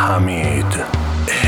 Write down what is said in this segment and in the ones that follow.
حمید.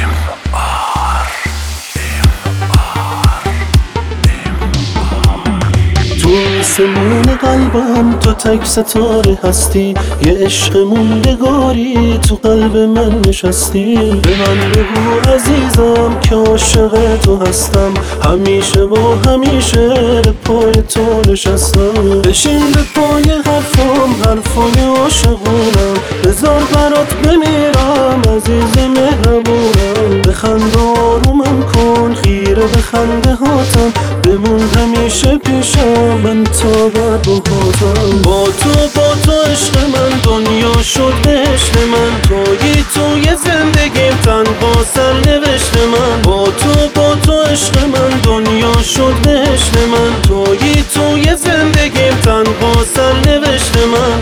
تو آسمون قلبم تو تک ستاره هستی، یه عشق موندگاری تو قلب من نشستی. به من بگو عزیزم که عاشق تو هستم، همیشه با همیشه به پای تو نشستم. بشین به پای حرفای عاشقونم، بذار برات بمیرم عزیز مهربونم. بخند و آرومم کن، خیره به خنده هاتم، بمون همیشه پیشم من تا بعد بخواتم. با تو عشق من دنیا شد بهشت من، توی زندگیم تنها سرنوشت من. با تو عشق من دنیا شد بهشت من، توی زندگیم تنها سرنوشت من.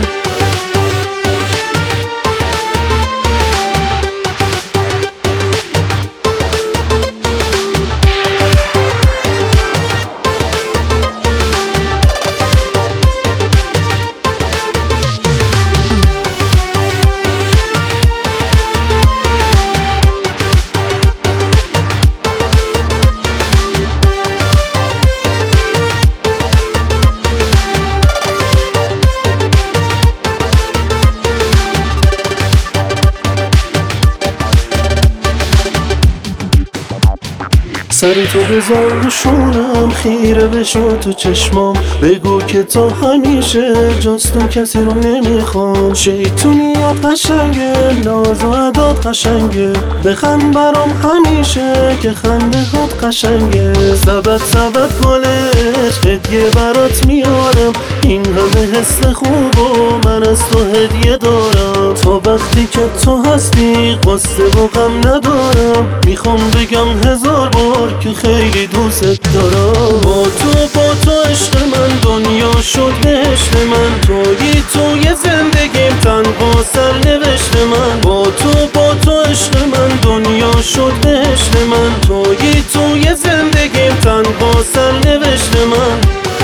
سر تو بذار رو شونم، خیره بشو تو چشمام، بگو که تا همیشه جز تو کسی رو نمیخوام. شیطونیات قشنگه، ناز و عدات قشنگه، بخند برام همیشه که خنده هات قشنگه. سبت گل عشق هدیه برات میارم، این همه حس خوب و من از تو هدیه دارم. تا وقتی که تو هستی قصه و غم ندارم، میخوام بگم هزار بار که خیلی دوست دارم. با تو عشق من دنیا شد بهشت من، توی زندگیم تنها سرنوشت من. با تو عشق من دنیا شد بهشت من، توی زندگیم تنها سرنوشت من.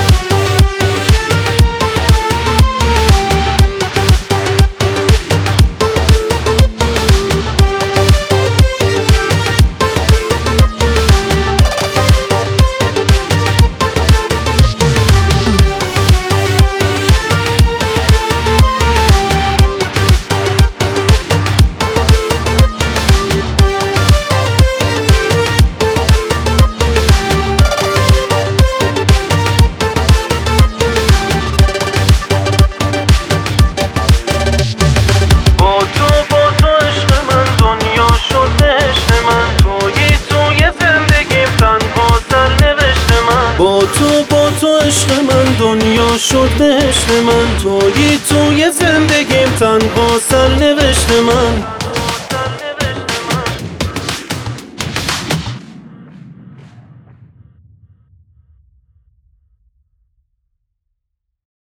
با تو عشق من دنیا شد بهشت من، توی زندگیم تنها سرنوشت من.